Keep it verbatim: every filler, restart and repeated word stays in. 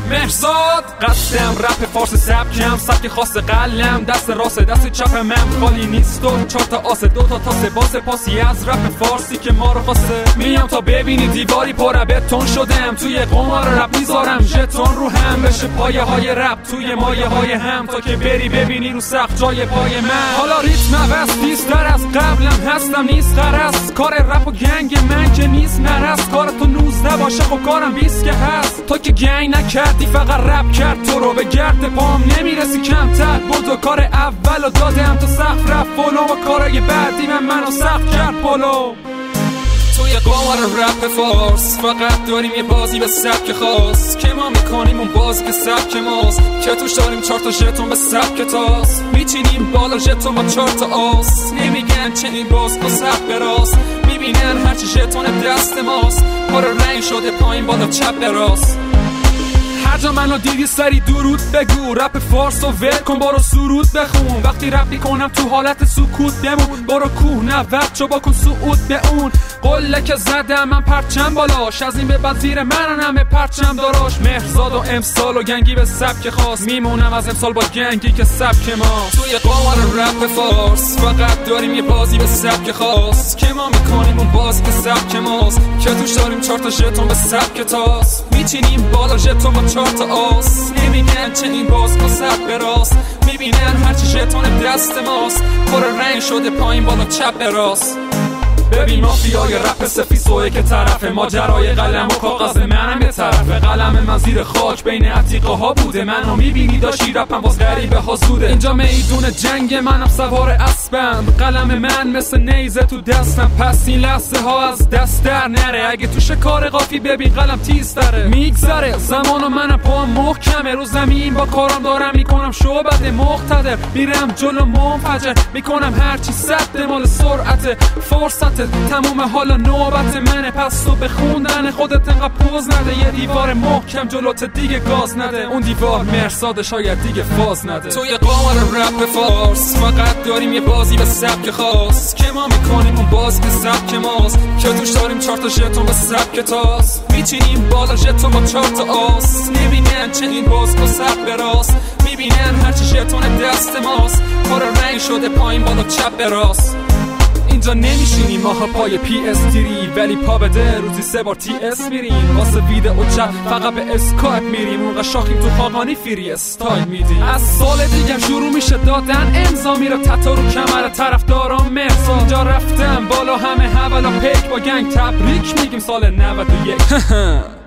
مهرزاد قصدم رپ فارس سبکم، سبک خاص قلم، دست راست دست چپ من خالی نیست و چهار تا آسه دو تا تاسه با سپاسی از رپ فارسی که ما رو خواسته. میام تا ببینی دیواری پر بتون شدم، توی قمار رپ میذارم ژتون رو هم بشه پایه های رپ توی مایه های هم، تا که بری ببینی رو سقف جای پای من. حالا ریتم عوض بیشتر از قبلم هستم نیست قرص، کار رپ و گنگ من که نیست نرس، کار تو نوزده باشه خب کارم بیست که هست. تو که گنگ نکردی فقط رپ کرد تو رو، به گرد پام نمیرسی کمتر بود و کار اول و دادم تو سقف رفت فولو و کارای بعدی من منو سقف کرد پولو. توی قمار رپ فارس فقط داریم یه بازی به سبک خاص که ما میکنیم اون بازی که سبک ماست، که توش داریم چهار تا ژتون به سبک تاس، میچینیم بالا ژتون با چهار تا آس، نمیگن چنین باز با سبک راست، میبینن هرچی ژتون دست ماست پر رنگ شده پایین بالا چپ به راست. هر جا منو دیدی سری درود بگو، رپ فارس و ول کن برو سرود بخون، وقتی رپ میکنم تو حالت سکوت بمون، برو کوه نورد چو با کن صعود به اون، قله که زدم من پرچم بالاش، از این به بعد زیر من همه پرچم داراش. مهرزاد و امسال و گنگی به سبک خاص، میمونم از امسال با گنگی که سبک ما. توی قمار رپ فارس فقط داریم یه بازی به سبک خاص که ما میکنیم اون بازی که سبک ماست، که توش داریم چهار تا ژتون به سبک تاس، میچینیم بالا ژتون با چهار تا آس، نمیگن چنین باز با سب به راست، میبینن هرچی ژتون دست ماست پر رنگ شده پایین بالا چپ به راست. ببین مافیای رپ سفیسوه که طرف ماجرای قلم و کاغذ منم به طرف قلم من زیر خاک بین عتیقه ها بوده، منو میبینی داشتی رپم باز غریبه ها زوده، اینجا میدون جنگ منم سوار اسبم، قلم من مثل نیزه تو دستم، پس این لحظه ها از دست در نره، اگه تو شکار قافی ببین قلم تیز تره، میگذره زمان و منم پام محکمه، رو زمین با کارم دارم میکنم شعبد مقتدر، میرم جلو منفجر میکنم هرچی صد مال سرعت فرصت تموم حالا نوبت منه، پس تو بخوندن خودت انقدر پوز نده، یه دیوار محکم جلوت دیگه گاز نده، اون دیوار مرساد شاید دیگه فاز نده. توی قمار رپ فارس فقط داریم یه بازی به سبک خاص که ما میکنیم اون بازی که سبک ماست، که توش داریم چهار تا ژتون به سبک تاس، میچینیم بالا ژتون با چهار تا آس، نمیگن چنین باز با سبک به راست، میبینن هرچی ژتون دست ماست پر رنگ شده پایین بالا چپ به راست. اینجا نمیشینیم ماها پای پی اس تری، ولی پا بده روزی سه بار تی اس میریم، واسه ویدئو چت فقط به اسکایپ میریم، اونقدر شاخیم تو خاقانی فری استایل میدیم. از سال دیگه شروع میشه دادن امضا، میره تتا رو کمر طرفدارام مرسا، اینجا رفتم بالا همه حوالا پیک با گنگ تبریک میگیم سال نود و یک.